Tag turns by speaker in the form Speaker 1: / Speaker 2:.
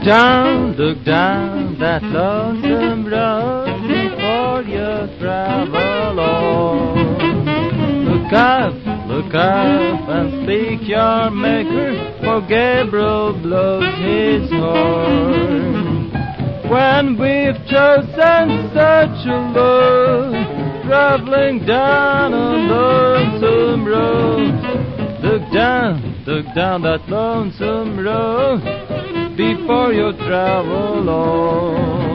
Speaker 1: Look down that lonesome road before you travel on. Look up and seek your Maker, for Gabriel blows his horn. When we've chosen such a load, traveling down a lonesome road, look down that lonesome road before you travel on.